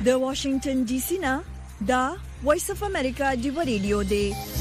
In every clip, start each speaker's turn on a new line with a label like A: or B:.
A: د واشنگټن ډي سي نه دا وایس اف امریکا دی ریډیو دی.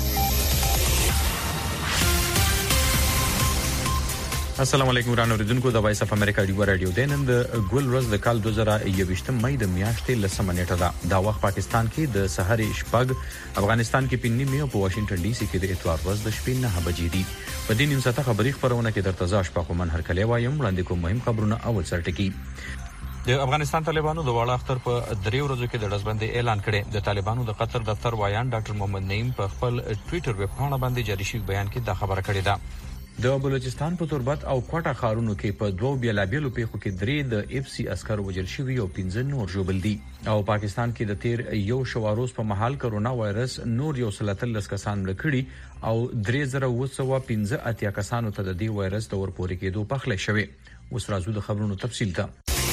B: السلام علیکم ورانو ردوونکو د وایس اف امریکا دی ریډیو دی. نن د ګل ورځ د کال 2021 مې د میاشتې لسمه نیټه ده. دا وخت پاکستان کې د سحر شپږ، افغانستان کې پنځه مې او په واشنگټن ډي سي کې د اتوار ورځ د شپې 9 بجې دي. په دې نیم ساعته خبري خبرونه کې درته ځاش په کومن هر کله وایم وړاندې کوم مهم خبرونه. اول سرټکی د افغانستان طالبانو د واړه اختر په 3 ورځو کې د ډزبندۍ اعلان کړي. د طالبانو د قطر دفتر وایان ډاکټر محمد نعیم په خپل ټوئیټر ویب پاڼه باندې جاري شوی بیان کې دا خبره کړې ده. د بلوچستان په تربت او کوټه خارونو کې په دوه بیلابیلو پیښو کې 3 د اف سی عسكر وژل شوی او 15 نور ژوبل دي. او پاکستان کې د تیر یو شواروز په محل کرونا وایرس نور یو سلاتل کسان لکړي او 3915 اتیا کسانو ته د دې وایرس د ورپورې کېدو په خله شوی. اوس راځو د خبرونو تفصیل ته.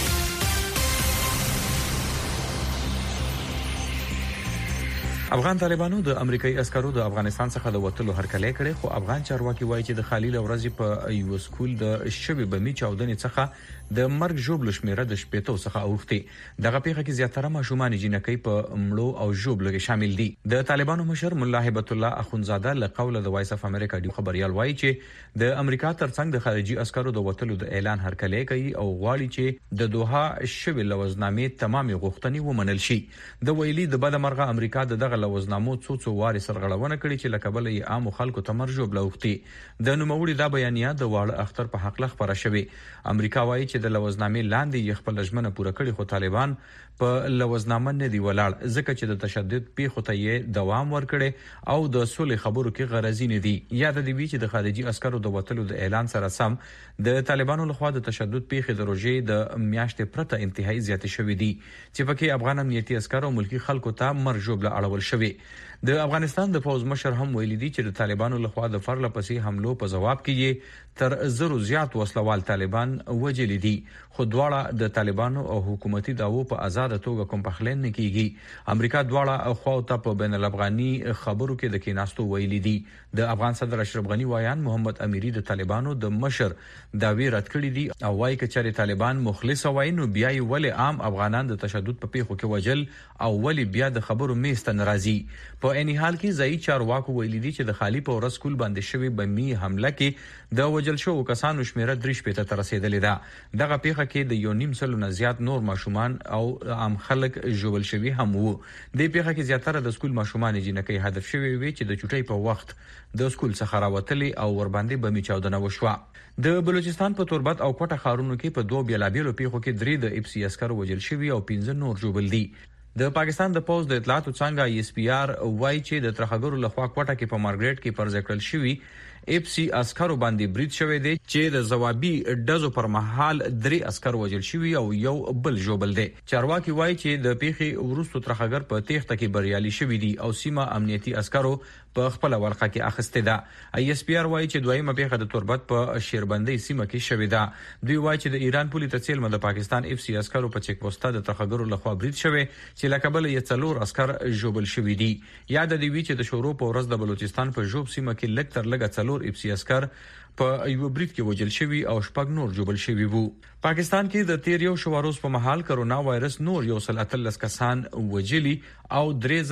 B: افغان طالبانو د امریکایي عسکرو د افغانستان څخه د وټلو هرکلی کړي، خو افغان چارواکي وایي چې د خالی لورځي په یو سکول د شوی بمی چاودنې څخه د مرګ جوړ لشمیره د شپېتو څخه اوختي. دغه پیښه کې زیاتره ماشومان جنکۍ په مړو او جوړ شامل دي. د طالبانو مشر مولا هیبت الله اخونزاده له قوله د وایس اف امریکا دی خبريال وایي چې د امریکا ترڅنګ د خارجي عسکرو د وټلو د اعلان هرکلی کوي او غواړي چې د دوحه شوی لوزنامې تمامي غوښتنې ومنل شي. د ویلي د بده مرغه امریکا دغه لوزنامو څو واري سرغړونه کړي چې لکبل یې عام خلکو تمرجوب لوختي. د نوموړي دا بیانیه د واړه اختر په حق لخبره شوی. امریکا وایي چې د لوزنامې لاندې خپل لجمنه پوره کړي، خو طالبان په لوزنامه نه دی ولاړ ځکه چې د تشدد پیښو ته یې دوام ورکړي او د صلح خبرو کې غرضی نه دي. یاد دی چې د خارجي عسکرو د وټلو د اعلان سره سم د طالبانو لخوا د تشدد پیښې د روزي د میاشتې پرته انتهایی زیات شوې دي چې پکې افغان امنیتي عسکر او ملکی خلکو ته مرجوب له اړول شوی. د افغانستان د فوز مشر هم ویلي دي چې د طالبانو لخوا د فرله پسې حملو په جواب کې تر زرو زیات وسلوال طالبان وجل دي، خو دواړه د طالبانو او حکومتي داوو په آزاد توګه کوم پخلین نه کیږي. امریکا دواړه خو ته په بین الافغاني خبرو کې د کیناستو ویلي دي. د افغان صدر اشرف غنی وایان محمد امیری د طالبانو د مشر داوی رد کړی دي او وايي چې طالبان مخلص وای نو بیا یې ولې عام افغانان د تشدد په پیښو کې وجل او ولې بیا د خبرو میست ناراضي. په اني حال کې ځای چارواکو ویلي دي چې د خالی په ورځ سکول باندې شوی بمی حمله کې د وجل شو کسانو شمیره 3 ته رسیدلې ده. دغه پیښه کې د یو نیم سلو نه زیات نور ماشومان او عام خلک جوړل شوی هم وو. د پیښه کې زیاتره د سکول ماشومان جنکۍ هدف شوی وي چې د چټۍ په وخت د سکول څخه راوتلي او ور باندې بمی چاودنه وشوه. د بلوچستان په تربت او کوټه خارونو کې په دوه بیلابیلو پیښو کې 3 د اف سی عسكر وجل شوی او 15 نور جوړل دي. د پاکستان د پوز د اطلاعاتو څنګه اس پی آر وای چې د ترخګرو لخوا کوټه کې په مارګریټ کې پر ذکر شوی اف سی عسكرو باندې برید شوی دی چې د جوابي ډزو پر مهال 3 عسكر وژل شوی او یو بل جوبل دی. چارواکي وایي چې د پیښې ورستو ترخګر په تېښته کې بریالي شوی دي او سیمه امنیتي عسكرو په خپل ورقه کې اخسته ده. ای اس پی آر وایي چې دویمه پیښه د تربت په شیربندۍ سیمه کې شوې ده. دوی وایي چې د ایران پولیس تسهیل د پاکستان اف سی عسكرو په چیک پوسټه د ترخګرو لخوا برید شوی چې لکبل یې 4 عسكر جوبل شوی دي. یاد دی چې د شورو په ورځ د بلوچستان په جوب سیمه کې لږ تر لږه 4 اف سی عسكر په یو برید کې وجل شوی او شپږ نور جوبل شوی وو. پاکستان کې د تیر یو شواروز په محل کرونا وایرس نور یو سل اتلس کسان وجلی او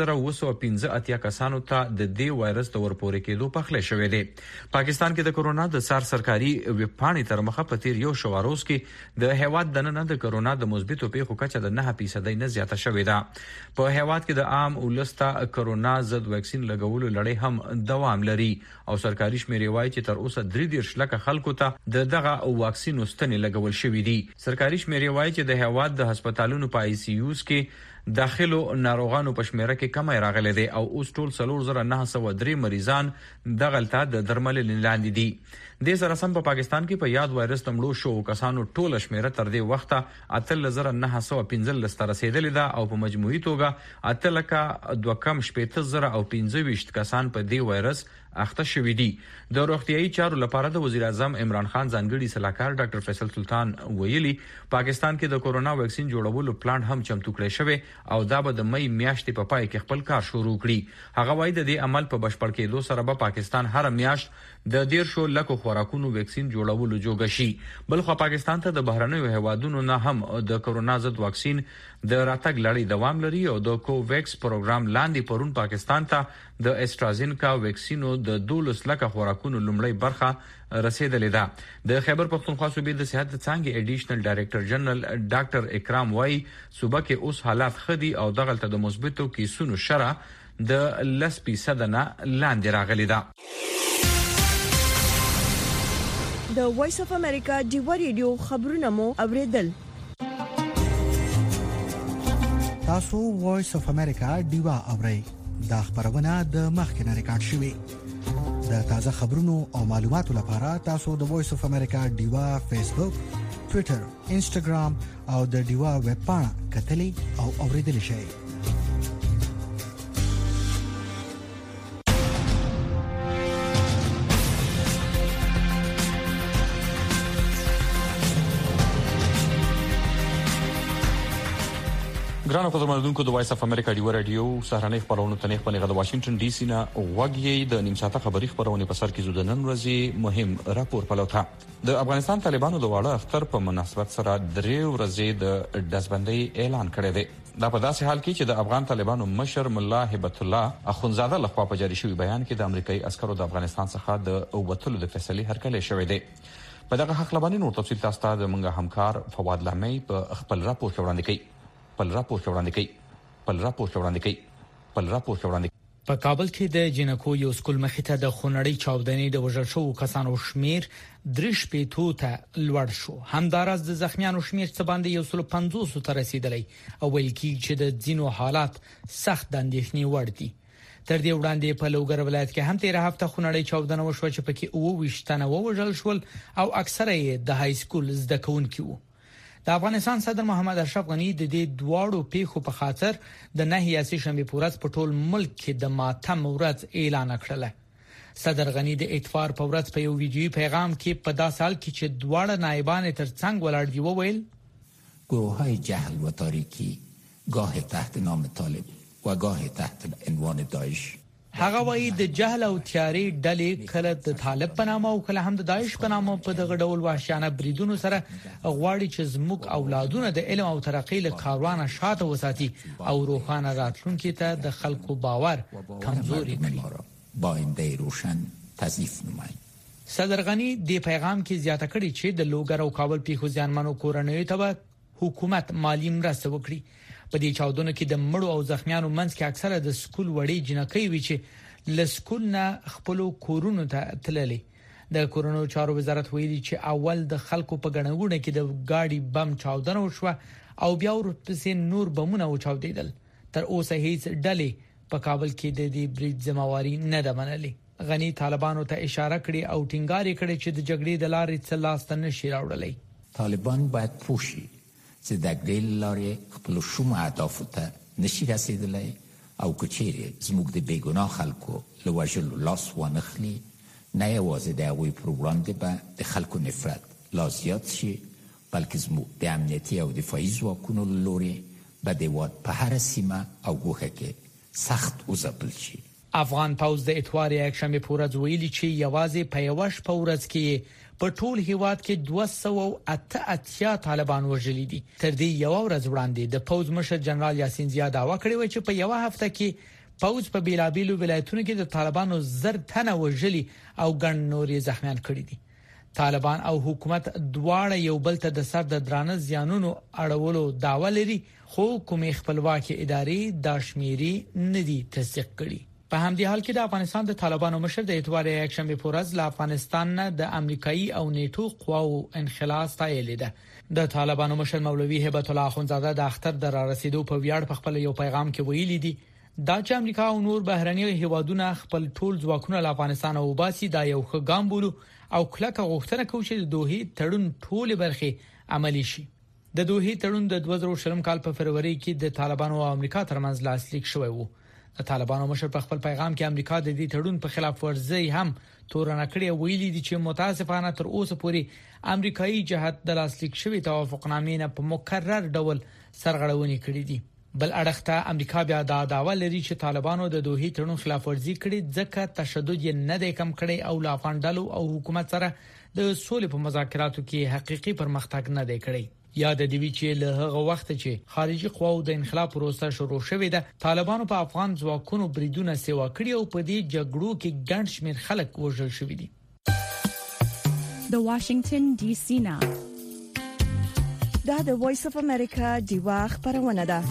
B: 3915 اتیا کسانو ته د دې وایرس د ورپورې کېدو په خله شوې ده. پاکستان کې د کرونا د سرکاري ویب پاڼې تر مخه په تیر یو شواروز کې د هیواد دننه د کرونا د مثبتو پیښو کچه د 9% نه زیاته شوې ده. په هیواد کې د عام ولستا کرونا ضد ویکسین لګولو لړۍ هم دوام لري او سرکاري شمیرې وایي چې تر اوسه 3 لک خلکو ته دغه واکسین واستنې لګول شوې دي. سرکاري شمیرې وایي چې د هیواد د هسپتالونو په آی سی یوز کې داخلو ناروغانو په شمیره کې کمی راغلی دی او اوس ټول 4903 مریضان دغلته د درملنې لاندې دي. د سره سم په پاکستان کې په یاد وایرس تمړو شو کسانو ټول شمیره تر دې وخته 3915 ته رسیدلې ده او په مجموعي توګه 8215 کسان په دې وایرس اخته شوې دي. د روغتيایي چارو لپاره د وزیر اعظم عمران خان ځانګړي سلاکار ډاکټر فیصل سلطان ویلي پاکستان کې د کورونا ویکسین جوړولو پلان هم چمتو کړی شوی او دا به د مې میاشتې په پای کې خپل کار شروع کړي. هغه وایي د دې عمل په بشپړ کېدو سره به پاکستان هر میاشت د 1.5 لک خوراکونو ویکسین جوړولو جوګه شي. بلخو پاکستان ته د بهرنیو هیوادونو نه هم د کرونا ضد واکسین د راتګ لړۍ دوام لري او د کوویکس پروګرام لاندې پرون پاکستان ته د استرازینکا ویکسینو د 12 لک خوراکونو لومړی برخه رسیدلې ده. د خیبر پختونخوا صوبې د صحت څنګه ایډیشنل ډایریکټر جنرال ډاکټر اکرام وای صوبه کې اوس حالات خدي او دغلت د مثبتو کیسونو شره د 10% نه لاندې راغلي ده.
A: د وایس اف امریکا ډیوا ریډیو خبرونه مو اوریدل.
C: تاسو وایس اف امریکا ډیوا اورئ. دا خبرونه د مخکنه ریکارډ شوې. د تازه خبرونو او معلوماتو لپاره تاسو د وایس اف امریکا ډیوا فیسبوک، ټوئیټر، انسټاګرام او د ډیوا ویب پاڼه کتلي او اوریدل شئ.
B: ګرانو قدرمنونکو د وایس اف امریکا ډیوا رادیو سهارنۍ خبرونه تنه په د واشنگټن ډي سي نه وګړي د نیم ساعته خبري خبرونه په سر کې زو د نن ورځې مهم راپور پلوته. د افغانستان طالبانو د واړه اختر په مناسبت سره 3 ورځې د دزبندۍ اعلان کړی دی. دا په داسې حال کې چې د افغان طالبانو مشر مولا هبت الله اخونزاده لخوا په جاري شوی بیان کې د امریکایي عسکرو د افغانستان څخه د وټلو د فیصلې هرکلی شوی دی. په دغه حق لبانې نور تفصیل تاسو ته د منګه همکار فواد لامي په خپل راپور کې وړاندې کوي.
D: په کابل کې د جنکو یو سکول مخې ته د خونړۍ چاودنې د وژل شوو کسانو شمیر 3 ته لوړ شو. همدارس د زخمیانو شمیر څه باندې 150 ته رسیدلی او ویل کېږي چې د ځینو حالات سخت د اندېښنې وړ دي. تر دې وړاندې په لوګر ولایت کې هم 13 هفته خونړۍ چاودنه وشوه چې پکې 29 تنه وژل شول او اکثره یې د های سکول زده کوونکي وو. د افغانستان صدر محمد اشرف غنی د دې دواړو پیښو په خاطر د 9 شنبه پورز په ټول ملک کې د ماتم ورځ اعلان کړل. صدر غنی د اتفاق په ورځ په یو ویډیوي پیغام کې په داسې حال کې چې دواړه نایبان تر څنګ ولاړ دی وویل
E: گروه‌های جهل و تاریکی گاه تحت نام طالب و گاه تحت عنوان داعش.
D: هغه وایي د جهل او تیاری ډلې کله د طالب په نامه او کله هم د داعش په نامه په دغه ډول وحشیانه بریدونو سره غواړي چې زموږ اولادونه د علم او ترقۍ له کاروانه شاته وساتي او روښانه راتلونکي ته د خلکو باور کمزوري کړي.
E: باینده روشن تضعیف نمایي.
D: صدر غنی د پیغام کې زیاته کړې چې د لوګر او کابل پیښو ځانمنو کورنیو ته حکومت مالی مرسته وکړي. په دې چاودنو کې د مړو او زخمیانو منځ کې اکثره د سکول وړي جنکۍ وی چې لسکول نه خپل کورونو ته تللي. د کورونو چارو وزارت ویلي چې اول د خلکو په غنغونه کې د گاډي بم چاودنه وشوه او بیا ورپسې نور بمونه وچاودیدل. تر اوسه هیڅ ډلې په کابل کې د دې برید ذمہواری نه ده منلې. غنی طالبانو ته اشاره کړې او ټینګار کړې چې د جګړې د لارې څخه لاس ته نشي راوړلای.
E: طالبان باید پوښي چې د ګډ لارې خپل شوم اهداف ته نشي رسیدلی او کچېره زموږ د بیګناه خلکو له وژلو لاس وانخلي نه یوازې د هغوی پر وړاندې به د خلکو نفرت لا زیات شي بلکې زموږ د امنیتي او دفاعي ځواکونو له لورې به د هېواد په هره سیمه او ګوښه کې سخت وځپل شي.
D: افغان پوځ د اتوار یکشنبه په ورځ ویلي چې یوازې په یو شپه ورځ کې په ټول هیواد کې 288 طالبان وژلي دي. تر دې یو ورځ وړاندې د پوځ مشر جنرال یاسین زیاد داوا کړی و چې په یو هفته کې پوځ په بیلابیلو ولایتونو کې د طالبانو 1000 تنه وژلي او ګڼ نورې زخمیان کړي دي. طالبان او حکومت دواړه یو بل ته د سر د درانه زیانونو اړولو داوا لري خو کومې خپلواکي ادارې دا شمیري ندي تصدیق کړي. په همدې حال کې د افغانستان د طالبانو مشر د اتوار یکشنبه په ورځ له افغانستان نه د امریکایي او نیټو قواو انخلا ستایلې ده. د طالبانو مشر مولوي هبت الله اخونزاده د اختر د را رسیدو په ویاړ په خپل یو پیغام کې ویلي دي دا چې امریکا او نور بهرني هیوادونه خپل ټول ځواکونه له افغانستان او باسي دا یو ښه ګام بولو او کلکه غوښتنه کوي چې د دوه تړون ټول برخې عملی شي. د دوه تړون د 2020 کال په فروری کې د طالبانو او امریکا ترمنځ لاسلیک شوی و. د طالبانو مشر په خپل پیغام کې امریکا د دې تړون په خلاف ورزي هم تورنه کړې ویلي دي چې متاسفانه تر اوسه پورې امریکایي جهت د لاسلیک شوی توافقنامې نه په مکرر ډول سرغړونې کړې دي. بل اړخته امریکا بیا دا داوا لري چې طالبانو د دوحې تړون خلاف ورزي کړې ځکه تشدد یې نه دی کم کړی او لا افغانډالو او حکومت سره د سولې په مذاکراتو کې حقيقي پرمختګ نه دی کړی. یاد دی چې له هغه وخت چې خارجي قواو د انقلاب پروسه شروع شوې ده، طالبانو په افغان ځواکونو بریدونه سیوا کړی او په دې جګړو کې ګڼ شمېر خلک وژل شوي دي.
F: د واشنگټن ډي سي نه
A: دا د وایس اف امریکا دیوا خبرونه ده.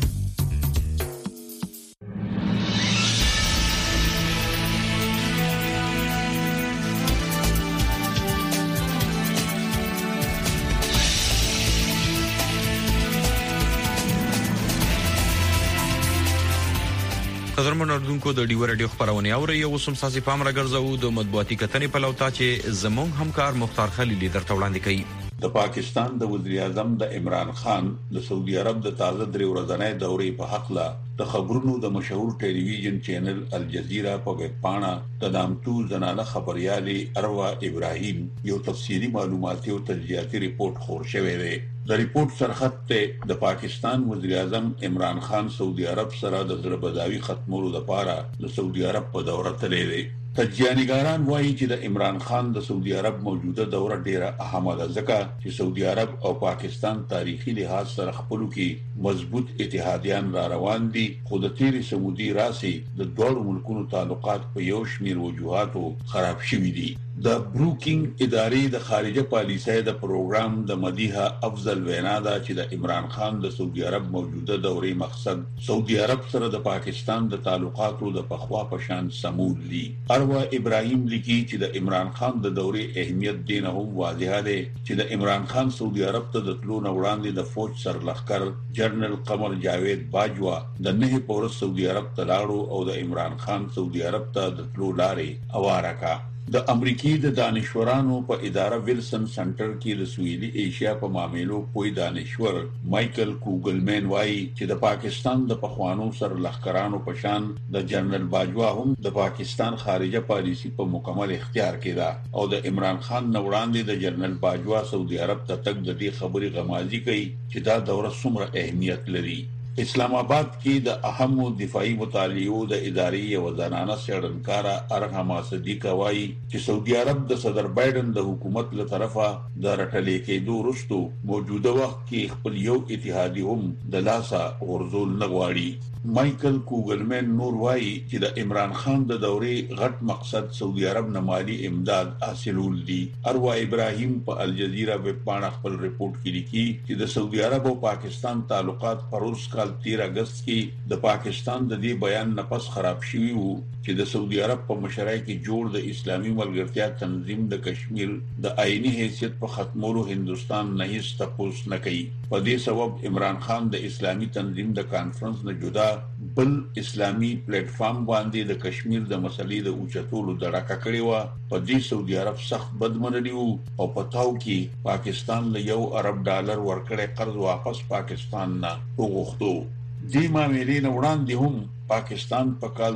B: قدرمن اردوونکو د ډیو رادیو خبرونه اوري او سم ساسي پام راګرځو د مطبوعاتي کتنې په لوتا چې زموږ همکار مختار خلیل درته وړاندې کوي.
G: د پاکستان د وزیر اعظم د عمران خان د سعودي عرب د تازه درې ورځنۍ دورې په حق لا د خبرونو د مشهور ټلویزیون چینل الجزیره په ویب پاڼه د نامتو زنانه خبريالي اروا ابراهیم یو تفصیلی معلوماتي او تجزیاتي ریپورت خور شوی دی. د ریپورت سرخط ته د پاکستان وزیر اعظم عمران خان سعودي عرب سره د زړبداوي ختمولو لپاره د سعودي عرب په دوره تللی دی. تجزیه‌نګاران وایي چې د عمران خان د سعودي عرب موجوده دوره ډیره اهمه ده ځکه چې سعودي عرب او پاکستان تاریخي لحاظ سره خپلو کې مضبوط اتحادیان را روان دي، خو د تیری سعودي راسي د دوه ملکونو تعلقات په یو شمیر وجوهاتو خراب شوي دي. د بروکینګ ادارې د خارجه پالیسۍ د پروګرام د مدیحه افضل وینا ده چې د عمران خان د سعودي عرب موجوده دورې مقصد سعودي عرب سره د پاکستان د تعلقاتو د پخوا په شان سمول دي. اروا ابراهیم لیکي چې د عمران خان د دورې اهمیت دین هم واضح دی چې د عمران خان سعودي عرب ته د تلو وړاندې د فوج سرلښکر جنرال قمر جاوید باجوا د نه پورس سعودي عرب ته لاړو او د عمران خان سعودي عرب ته د تلو لارې اواره کا. د امریکای د دانشورانو په اداره ویلسن سنټر کې د سویلي ایشیا په معاملو پوی دانشور مایکل کوګلمن وایي چې د پاکستان د پخوانو سرلښکرانو په شان د جنرال باجوا هم د پاکستان خارجه پالیسی په مکمل اختیار کې ده او د عمران خان وړاندې د جنرال باجوا سعودي عرب ته تک د دې خبري غمازي کوي چې دا دوره څومره اهمیت لري. اسلام آباد کې د اهم دفاعي مطالعو د ادارې او زنانه څېړنکاره ارحما صدیق وايي چې سعودي عرب د صدر بایدن د حکومت له طرفه د رټلې کېدو وروسته موجوده وخت کې خپل یو اتحادي هم د لاسه ورزول نه غواړي. مایکل کوګلمن نور وايي چې د عمران خان د دورې غټ مقصد سعودي عرب نه مالی امداد حاصلول دي. اروا ابراهیم په الجزیره ویب پاڼه خپل ریپورت کې لیکي چې د سعودي عرب او پاکستان تعلقات پروس کال 13 اگست کې د پاکستان د دې بیان نه پس خراب شوي وو چې د سعودي عرب په مشرۍ کې جوړ د اسلامي ملګرتیا تنظیم د کشمیر د آئینی حیثیت په ختمولو هندستان نه هیڅ تپوس نه کوي. په دې سبب عمران خان د اسلامي تنظیم د کانفرنس نه جدا بل اسلامي پلیټ فارم باندې د کشمیر د مسلې د اوچتولو دړه کړې و. په دې سعودي عرب سخت بدمنلی وو او پتاو کې پاکستان له $1 ارب ورکړې قرض واپس پاکستان نه وغوښتو. دې معاملې نه وړاندې هم پاکستان په کال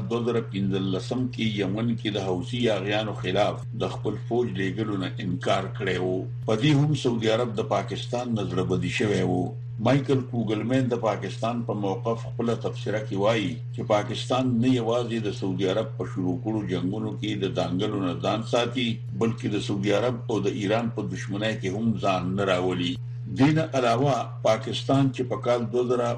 G: 2015 کې یمن کې د حوثي یاغیانو خلاف د خپل فوج لیږلو نه انکار کړی وو. په دې هم سعودي عرب د پاکستان نظر بدی شوی وو. مایکل کوګلمن د پاکستان په موقف خپل تفسیره کې وایي چې پاکستان نه یوازې د سعودي عرب په شروع کړو جنگونو کې د دانګلو نه ځان ساتي بلکې د سعودي عرب او د ایران په دښمنۍ کې هم ځان نه راولي. دین علاوه پاکستان چې په کال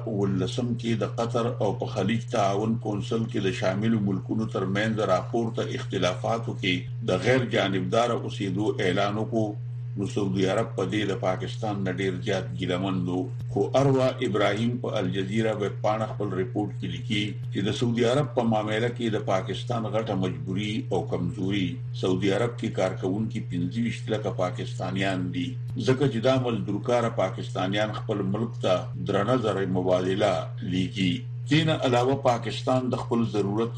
G: 2019 کې د قطر او په خلیج تعاون کونسل کې د شامل ملکونو ترمنځ راپورته اختلافاتو کې د غیر جانبدار اوسېدو اعلان وکړ، نو سعودي عرب په دې د پاکستان نه ډیر زیات ګیلمندو. خو اروا ابراهیم په الجزیره ویب پاڼه خپل ریپورت کې لیکي چې د سعودي عرب په معاملې کې د پاکستان غټه مجبوري او کمزوري سعودي عرب کې کارکونکو 25 لکه پاکستانیان دي ځکه چې دا مزدورکار پاکستانیان خپل ملک ته درنه زر مبادله لیکي. دین علاوه پاکستان د خپل ضرورت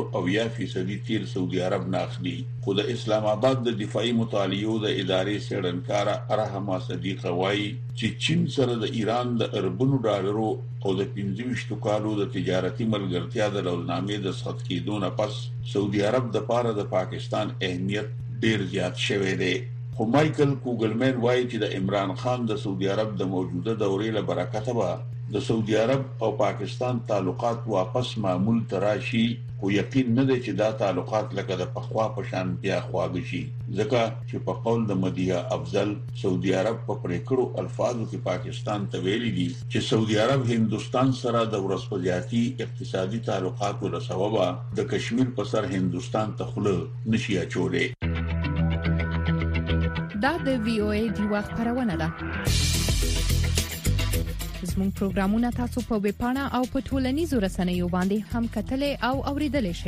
G: 4.8% تیل سعودي عرب نه اخلي. خو د اسلام آباد د دفاعي مطالعو د ادارې څېړنکاره ارحما صدیق وايي چې چین سره د ایران د اربونو ډالرو او د 25 کالو د تجارتي ملګرتیا د لوزنامې د سخت کېدو نه پس سعودي عرب د پاره د پاکستان اهمیت ډیر زیات شوی دی. خو مایکل کوګلمن وایي چې د عمران خان د سعودي عرب د موجوده دورې له برکته به د سعودي عرب او پاکستان تعلقات واپس معمول تراشي خو یقین نه دی چې دا تعلقات لکه د پخوا په شان بیا خواږه شي ځکه چې په قول د مدیه افضل سعودي عرب په پریکړو الفاظو کې پاکستان ته ویلي دي چې سعودي عرب هندستان سره د ورسپدياتي اقتصادي تعلقاتو له سببه د کشمیر په سر هندستان ته خله نشي اچولې.
F: دا د VOA دی وخت خبرونه ده. زموږ پروګرامونه تاسو په ویب پاڼه او په ټولنیزو رسنیو باندې هم کتلې او اوریدلې شئ.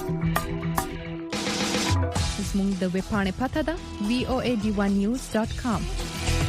F: زموږ د ویب پاڼې پته ده voad1news.com.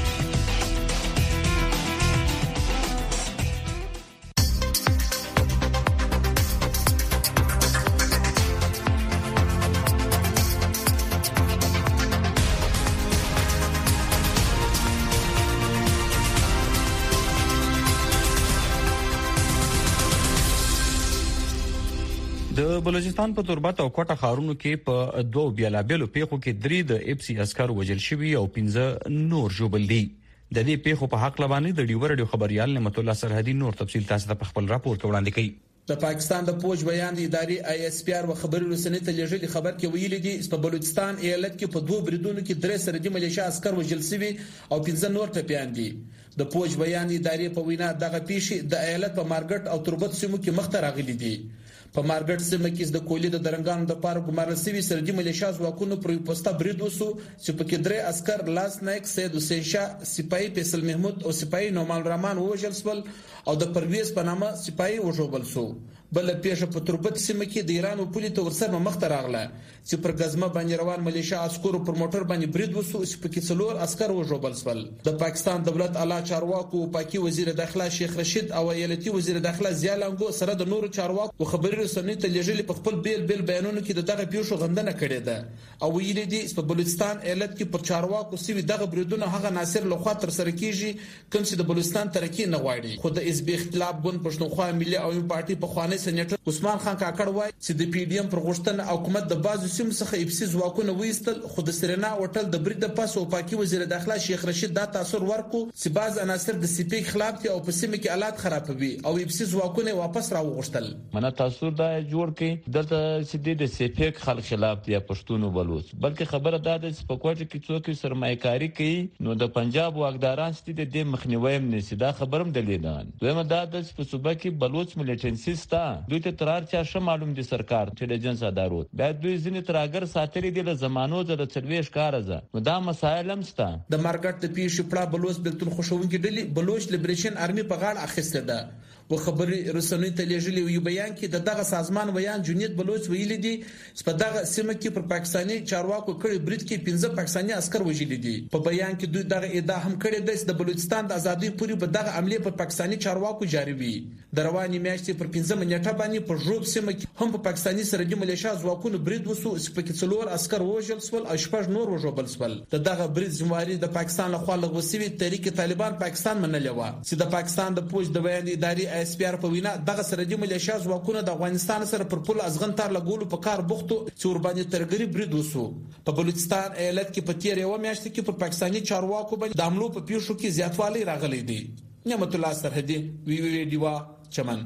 B: د بلوچستان په تربت او کوټه ښارونو کې په دوه بیلابېلو پیښو کې 3 د اپسي عسكر وژل شوي او 15 نور ژوبل دي. د دې پیښو په حق لبانې د ډیور خبريال نعمت الله سرحدي نور تفصیل تاسو ته په خپل راپور کې وړاندې کړي.
H: د پاکستان د پوج بیان د ادارې ISPR و خبري رسنۍ ته لېږلي خبر کې ویلي دي چې په بلوچستان ایالت کې په دوه بریدونو کې 3 سرحدي ملیشیا عسكر وژل شوي او 15 نور ټپيان دي. د پوج بیان د ادارې په وینا دغه پیښې د ایالت په مارګټ او تربت سیمو کې مخته راغلي دي. په مارګټ سیمه کې د کولې د درنګانو د پاره ګمارل شوی سرحدي ملیشیا ځواکونو پر پوسټه برید وسو چې په کې 3 عسكر لاس نایک سید حسین شاه سپایي فیصل محمود او سپایي نومان رحمان وژل شول او د پرویز په نامه سپایي وژوبل شو. بل پیښه په تربت سیمه کې د ایران او پولیسو ورسره مخته راغله چې پر غزمه باندې روان ملیشیا عسکرو پر موټر باندې برید وسو چې په کې 4 عسكر وژوبل شول. د پاکستان دولت اعلی چارواکو پاکي وزیر داخله شیخ رشید او ایالتي وزیر داخله ضیا لنګو سره د نورو چارواکو خبري رسنۍ ته لېږلي په خپل بیل بیانونو کې دغه پیښو غندنه کړې ده او ویلي دي چې په بلوچستان ایالت کې پر چارواکو سوي دغه بریدونه هغه ناصر لخوا تر سره کیږي کوم چې د بلوچستان ترقی نه غواړي. خو د حزب اختلاف ګوند پښتونخوا ملي او پارټي په خواني سېنیټر عثمان خان کاکړ وایي چې د PDM پر غوښتنه حکومت د بازو سیمو څخه اپسي ځواکونه وېستل خو د سرینا هوټل د برید پاس او پاکي وزیر داخله شیخ رشید دا تاثیر ورکو چې باز عناصر د سپی خلاف دي او په سیمه کې حالات خرابوي او اپسي ځواکونه واپس راوغښتل.
I: منه تاثیر دا جوړ کې دلته چې د سپی خلک خلاف دي پښتون بلوچ بلکې خبره دا ده چې په کوټه کې څوک سرمایه‌کاري کوي نو د پنجاب واکداران ستې د دې مخنیوي نشي دا خبرم دلیدان. دویمه دا ده چې په صوبه کې بلوچ ملیټنسي ستا دوی ته ترار چا ش معلوم دي سرکار انټيليجنس ادارو بیا دوی ځینې تراګر ساتري دي له زمانو د چلويش کارزه نو دا مسایل هم ستا.
H: د مارګټ د پیښې پړه بلوچ بلتون خوشونکي ډلې بلوچ لیبریشن آرمي په غاړه اخیسته ده و خبري رسنۍ ته لېږلي یو بیان کې دغه سازمان بیان جنید بلوچ ویلي دي چې په دغه سیمه کې پر پاکستاني چارواکو کړي برید کې 15 پاکستاني عسكر وژلي دي. په بیان کې دوی دغه ادعا هم کړې ده چې د بلوچستان د ازادي پورې په دغه عملیه پر پاکستاني چارواکو جاری وي. د رواني میاشتې پر 15 منټه باندې په ژوب سیمه کې هم په پاکستاني سرحدي ملیشیا ځواکونو برید وسو چې په کې 4 عسكر وژل شول او 6 نور وژوبل شول. دغه برید ذمہواری د پاکستان لخوا لغوسوي تحریک طالبان پاکستان منلې و چې د پاکستان د پوج د بیان ادارې ISPR په وینا دغه سرحدي ملیشیا ځواکونه د افغانستان سره پر پل ازغن تار لګولو په کار بوختو چې ور باندې ترګری برید وسو. په بلوچستان ایالت کې په تیر یو میاشت کې پر پاکستاني چارواکو باندې د حملو په پیښو کې زیاتوالی راغلی دی. نعمت الله سرحدي وی دیوا چمن.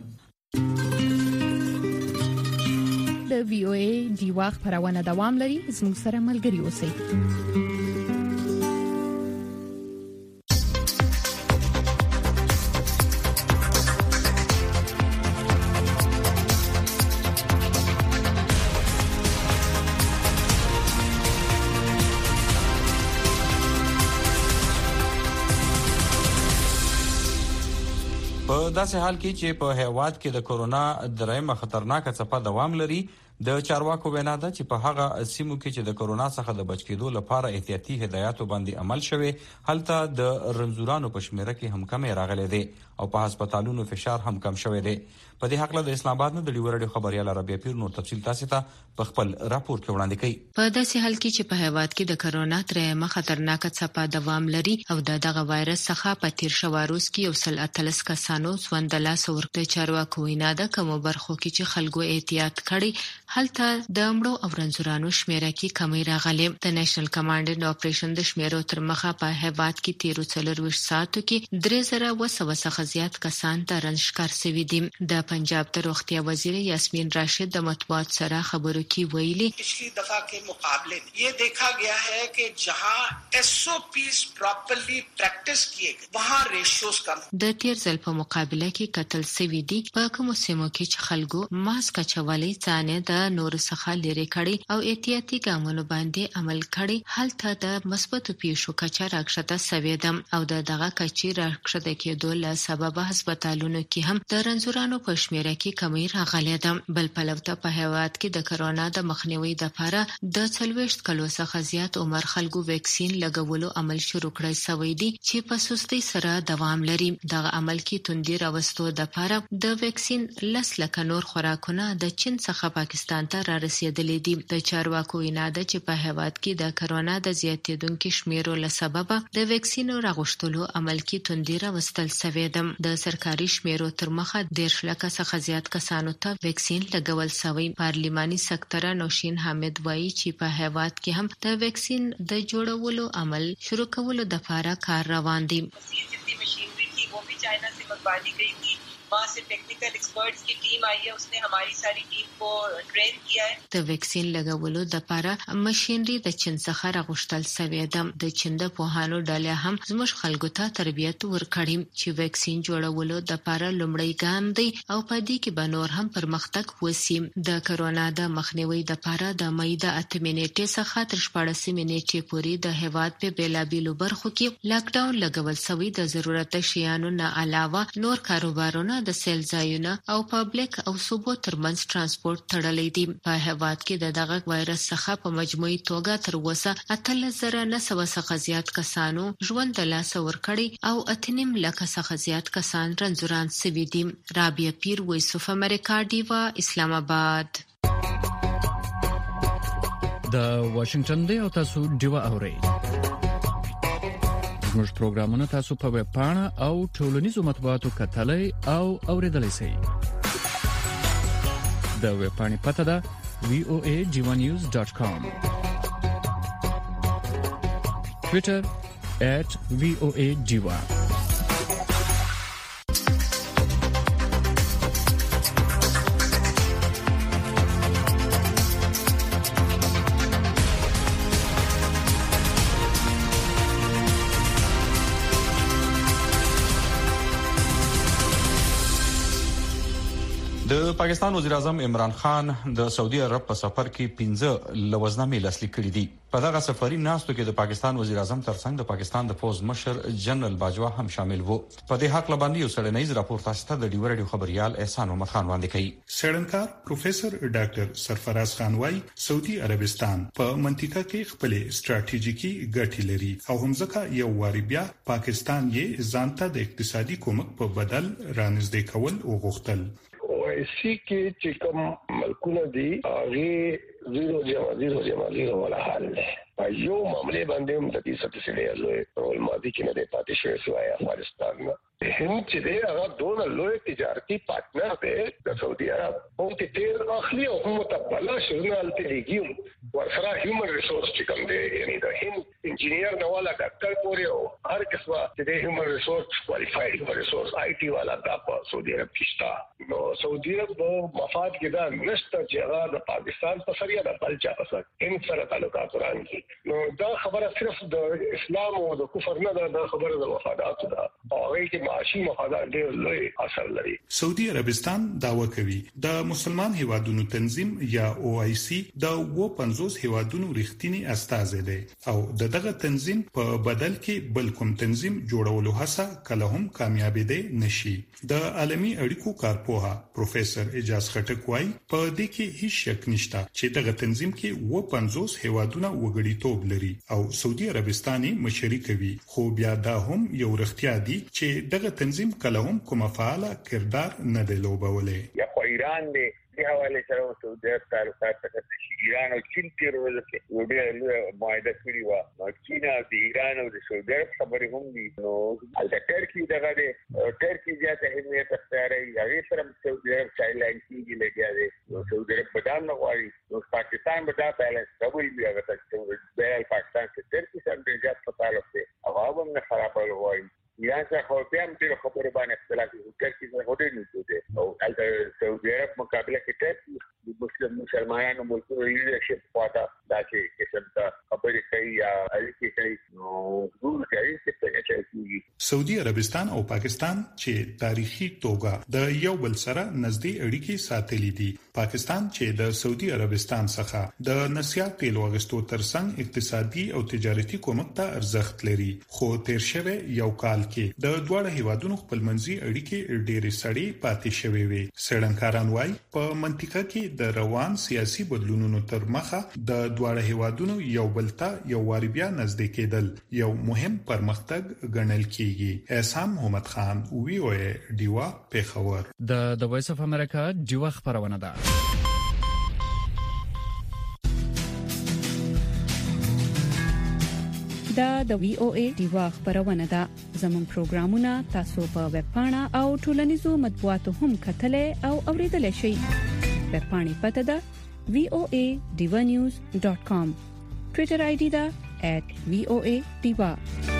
F: د VOA دیوا خبرونه دوام لري زموږ سره ملګري اوسئ.
B: په داسې حال کې چې په هیواد کې د کورونا درېمه خطرناکه څپه دوام لري د چارواکو وینا ده چې په هغه سیمو کې چې د کورونا څخه د بچ کېدو لپاره احتیاطي هدایاتو باندې عمل شوی هلته د رنځورانو په شمیره کې هم کمی راغلی دی او په هسپتالونو فشار هم کم شوی دی. په دې حق له د اسلام آباد نه د ډیور خبريال ربيع پیر نور تفصیل تاسو ته په خپل راپور کې وړاندې کړي.
J: په داسې حال کې چې په هیواد کې د کرونا درېمه خطرناکه څپه دوام لري او دغه وایرس څخه په تیر شوه روز کې یو سل اتلس کسانو ژوند له لاس ورکړ. چارواکو وینا ده کوم برخو کې چې خلکو احتیاط کړي هلته د مړو او رنځورانو شمیره کې کمی راغلی. د نېشنل کمانډ اند اپریشن د شمیرو تر مخه په هیواد کې 13 ساعتو کې 3900 څخه زیات کسان د رنځ شکار شوي دي. د پنجاب د روغتیا وزیر یاسمین راشد د مطبوعات سره خبرو کې ویلي
K: पिछली दफा के मुकाबले ये देखा गया है कि जहां SOPs प्रॉपर्ली प्रैक्टिस किए गए वहां रेशियोज कम.
J: د تیر ځل په مقابله کې قتل شوي دي. په کوم سیمو کې چې خلکو ماسک چولې ځانې د نور څخه لري کړي او احتیاطي ګامونو باندې عمل کړي هلته د مثبتو پیښو کچه راکښته شوې ده او دغه کچې راکښته کېدو له سبب هسپتالونو کې هم د رنځورانو په شمیره کې کمی راغلی ده. بل پلوته په هیواد کې د کرونا د مخنیوي لپاره د 40 کلو څخه زیات عمر خلکو ویکسین لګولو عمل شروع کړی شوی دی چې په سستۍ سره دوام لري. دغه عمل کې توندي راوستو لپاره د ویکسین 10 لک نور خوراکونه د چین څخه پاکستان ته را رسیدلې دي. د چارواکو وینا ده چې په هیواد کې د کرونا د زیاتېدونکو شمیرو له سبب د ویکسین راغښتلو عمل کې توندي راوستل شوی ده. د سرکاري شمیرو تر مخه 10 لک څخه زیات کسانو ته ویکسین لګول شوی. پارلیماني سکتر نوشین حامد وایي چې په هیواد کې هم د ویکسین د جوړولو عمل شروع کولو لپاره کار روان دی.
L: जितनी मशीनरी थी वो भी चाइना से मंगवाई गई थी. वहाँ से टेक्निकल एक्सपर्ट्स की टीम आई है, उसने हमारी सारी टीम को ट्रेन किया है.
J: د ویکسین لګولو لپاره ماشينري د چین څخه راغښتل شوې ده. د چین د پوهانو ډله هم زموږ خلکو ته تربیت ورکړي چې ویکسین جوړولو لپاره لومړی ګام دی او په دې کې به نور هم پرمختګ وسی. د کرونا د مخنیوي لپاره د مې د 8 منېټې څخه تر 14 منېټې پورې د هیواد په بیلابیلو برخو کې لاک ډاون لګول شوی. د ضرورت شیانو نه علاوه نور کاروبارونه د سیل ځایونه او پبلک او صوبو ترمنځ ترانسپورت تړلې دي. په هیواد کې د دغه وایرس څخه په مجموعي توګه تر اوسه 13,900 څخه زیات کسانو ژوند له لاسه ورکړي او 8.5 لک څخه زیات کسان رنځوران شوي دي. رابعه پیر، وایس اف امریکا، ډیوا، اسلام آباد.
M: د واشنگټن دی او تاسو ډیوا اورئ. زموږ پروګرامونه تاسو په ویب پاڼه او ټولنیزو مطبوعاتو کتلای او اوریدلای شئ. د ویب پاڼې پته ده voajivanews.com. Twitter @voajiva.
B: د پاکستان وزیر اعظم عمران خان د سعودي عرب په سفر کې 15 لوزنامې لاسلیک کړې دي. په دغه سفري ناستو کې د پاکستان وزیر اعظم ترڅنګ د پاکستان د فوز مشر جنرال باجوا هم شامل وو. په دې حق لباندې یو سړنیز راپور تاسو ته د ډیو رادیو خبريال احسان محمد خان وړاندې کوي.
N: سړنکار پروفیسور ډاکټر سرفراز خان وايي سعودي عربستان په منطقه کې خپل ستراتیژیکي ګټې لري او همزکه یو واری بیا پاکستان یې ځانته د اقتصادي کومک په بدل رانږدې کول او غوښتل.
O: اسی کې چې کوم ملکونه دي هغه 0.0 ولا حل نه. یو معاملې باندې هم د دې ستاسو له ټول ماضي کې نه د پاتې شوی سوای افغانستان نه. هند چې دی هغه دوه لوی تجارتي پارتنر دی د سعودي عرب او چې تیر اخلي او حکومت په شنو الټیګیوم ورسره هیومن ریسورس چې کوم دی یعنی د هند انجینیر نه والا ډاکټر پورې او هر قسمه چې د هیومن ریسورس کوالیفاید هیومن ریسورس آی ټي والا دا په سعودي عرب کې شته. نو سعودي عرب مفاد کې دا نشته چې هغه د پاکستان په سریه د بلچا په سر هند سره تعلقات ورانځي. نو دا خبره صرف د اسلام او د کفر نه دا خبره د مفادات ده او هغه معاشي مفادات ډېر لوی اثر لري.
N: سعودي عربستان داوا کوي د مسلمان هیوادونو تنظیم یا OIC د 50 هیوادونو رښتینی استازی دی او دغه تنظیم په بدل کې بل کوم تنظیم جوړولو هڅه کله هم کامیابی دی نشي. د عالمي اړیکو کارپوها پروفیسور اجاز خټک وايي په دې کې هیڅ شک نشته چې دغه تنظیم کې 50 هیوادونه وګړیتوب لري او سعودي عربستان مشري کوي. خو بیا دا هم یو رښتیا دی چې دغه تنظیم کله هم کومه فعاله کردار نه دی لوبولی.
O: یا کوئی
P: ایران دی د حواله سره سعودي عرب تعلقات ته ایران او چین تیرول کې یو ډېر معاهده کړی و چین د ایران او د سعودي عرب خبرې هم دي نو د ترکی دغه د ترکی ځکه اهمیت اختیاري هغه سره سعودي عرب چایلان کیږي لګیا دي نو سعودي عرب بدام نه غواړي نو پاکستان به دا بیلنس ډبل بیا غته بیل پاکستان کې ترکی سره د جات په تعلق دی او هم نه خرابول غواړي ایران څخه خو بیا هم ډېر خبره باندې اختلاف دي ترکی سره هډې نه دي او د سعودي عرب مقابله کې ترکی د مسلمانانو ملکونو لیډرشپ پاتا دا چې قسم ته خبرې کوي یا اړیکې کوي نو ټول کوي چې څنګه
N: سعودي عربستان او پاکستان چې تاریخي توګه د یو بل سره نږدې اړیکې ساتلې دي پاکستان چې د سعودي عربستان څخه د نسیات تیلو غستو ترڅنګ اقتصادي او تجارتي کومک ته ارزښت لري خو تیر شوه یو کال کې د دواړو هیوادونو خپلمنځي اړیکې ډېرې سړې پاتې شوې وي سړنکاران وايي په منطقه کې د روان سیاسي بدلونونو تر مخه د دواړو هیوادونو یو بل ته یو واری بیا نږدې کېدل یو مهم پرمختګ ګڼل کیږي احسان محمد خان وی او ډیوا پیښور
M: د وایس اف امریکا ډیوا خبرونه ده
F: دا د وی او ای ډیوا خبرونه ده زموږ پروګرامونه تاسو په ویب پاڼه او ټولنیزو مطبوعاتو هم کتلې او اوریدلای شئ ویب پاڼې پته ده voanews.com ټوئیټر آی ډی ده @voadiva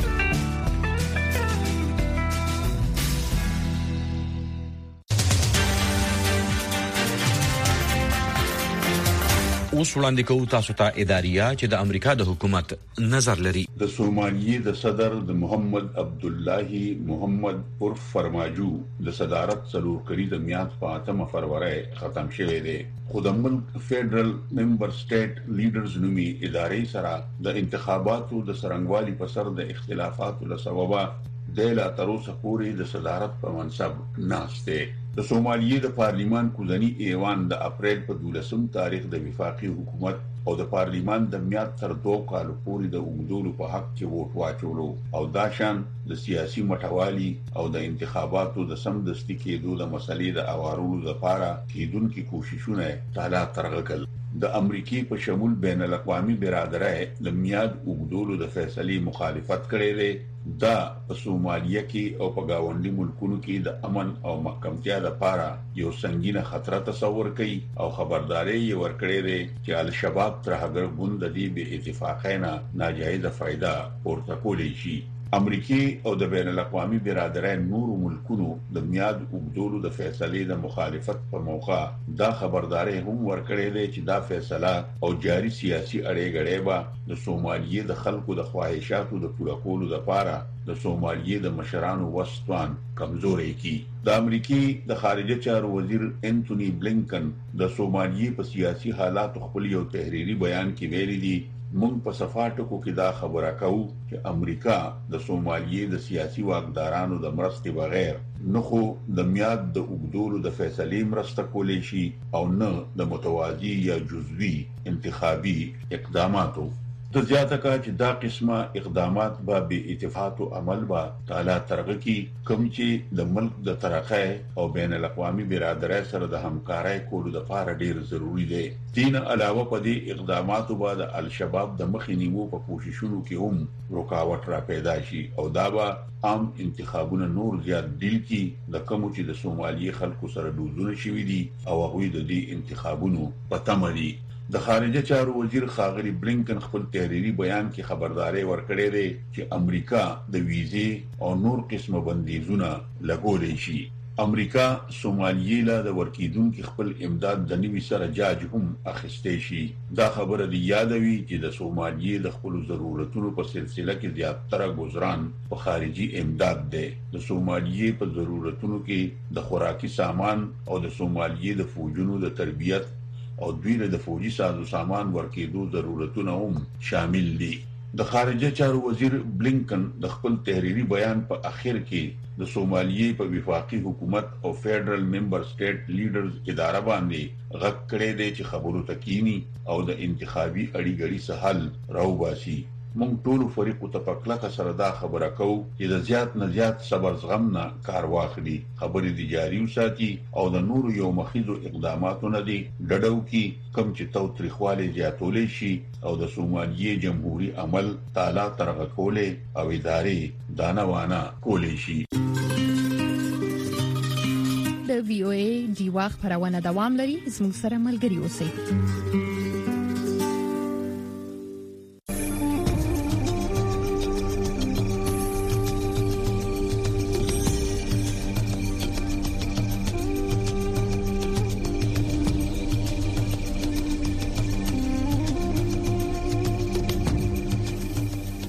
B: اوس وړاندې کوو تاسو ته اداریه چې د امریکا د حکومت نظر لري
G: د سومالیې د صدر د محمد عبد الله محمد عرف فرماجو د صدارت څلور کړي د میاد په 8 فروری ختم شوه دی خو د ملک فدرال ممبر سټیټ لیډرز نومي ادارې سره د انتخاباتو د سرنګوالي په سر د اختلافاتو له سببه د لا تر اوسه پورې د صدارت په منصب ناشته د سومالیې د پارلیمان کوزنی ایوان د اپریل په 12 تاریخ د وفاقي حکومت او د پارلیمان د میاد تر 2 کال پورې د اومدولو په حق کې ووټ واچولو او دا شان د سیاسي مټوالي او د انتخاباتو د سمدستي کېدو د مسلې د اوارولو لپاره کېدونکو کوششونه تعالی ترغکل د امریکای په شمول بین الاقوامي برادرۍ د میاد اومدولو د فیصلې مخالفت کړې ده دا په سومالیه کې او په گاونډي ملکونو کې د امن او محکمتیا لپاره یو سنگینه خطر تصور کوي او خبرداري ورکړې ده چې الشباب تر هغه غوند دي به اتفاقینه ناجایزه فائدہ پورته کولی شي امریکای او د بین الاقوامي برادرۍ نور ملکونو د میاد اومدولو د فیصلې د مخالفت په موقع دا خبرداري هم ورکړې ده چې دا فیصله او جاري سیاسي اړیګړې به د سومالیې د خلکو د خواهشاتو د پوره کولو لپاره د سومالیې د مشرانو وسطوان کمزوري کی د امریکای د خارجه چارو وزیر انټونی بلینکن د سومالیې په سیاسي حالات خپل یو تحریری بیان کې ویلي دي مونږ په صفاتو کې دا خبره کوو چې امریکا د سومالیې د سیاسي واکدارانو د مرستې بغیر نه خو د میاد د اوګدولو د فیصلې مرسته کولی شي او نه د متوازی یا جزوی انتخابي اقداماتو د زیاته کا چې دا قسمه اقدامات به اتفاق او عمل با تعالی ترغکی کوم چې د ملک د ترقی او بین الاقوامي برادرۍ سره د همکارۍ کولو لپاره ډیر ضروری دی دین علاوه په دې اقداماتو بعد الشباب د مخې نیمو په کوششونو کې هم رکاوټ را پیدا شي او دا به عام انتخابونه نور زیات ډیل کی د کوم چې د سومالیې خلکو سره دوزونه شوي دي او هغه د دې انتخابونو په تمري د خارجه چارو وزیر خاغلی بلینکن خپل تحریری بیان کې خبرداري ورکړې ده چې امریکا د ویزې او نور قسمه بندیزونه لګولې شي امریکا سومالیې له د ورکیدونکو خپل امداد د نوي سره جاج هم اخیستې شي دا خبره دی یادوي چې د سومالیې د خپل ضرورتونو په سلسله کې زیاتره گزاران په خارجي امداد ده د سومالیې په ضرورتونو کې د خوراکي سامان او د سومالیې د فوجونو د تربیت او دوی له فوجي سازو سامان ورکېدو ضرورتونه هم شامل دي د خارجه چارو وزیر بلینکن د خپل تحریری بیان په اخر کې د سومالیې په وفاقي حکومت او فدرال ممبر سټیټ لیډرز اداره باندې غږ کړی دی چې خبرو تکینی او د انتخابي اړیګړي سهل راوباسي مونږ ټول فریق ته په کلکه سره دا خبره کوو چې د زیات نه زیات صبر زغم نه کار واخلي، خبرې دي جاری وساتي او د نورو یو مخیزو اقداماتو نه دي ډډو کی کم چې تاوتریخواله زیاتولې شي او د سومالیې جمهوریت عمل تعالی ترغه کولې او ادارې دانوانه کولې شي.
Q: د وی او ای ډیوا خبرونه دوام لري، زموږ سره ملګري اوسئ.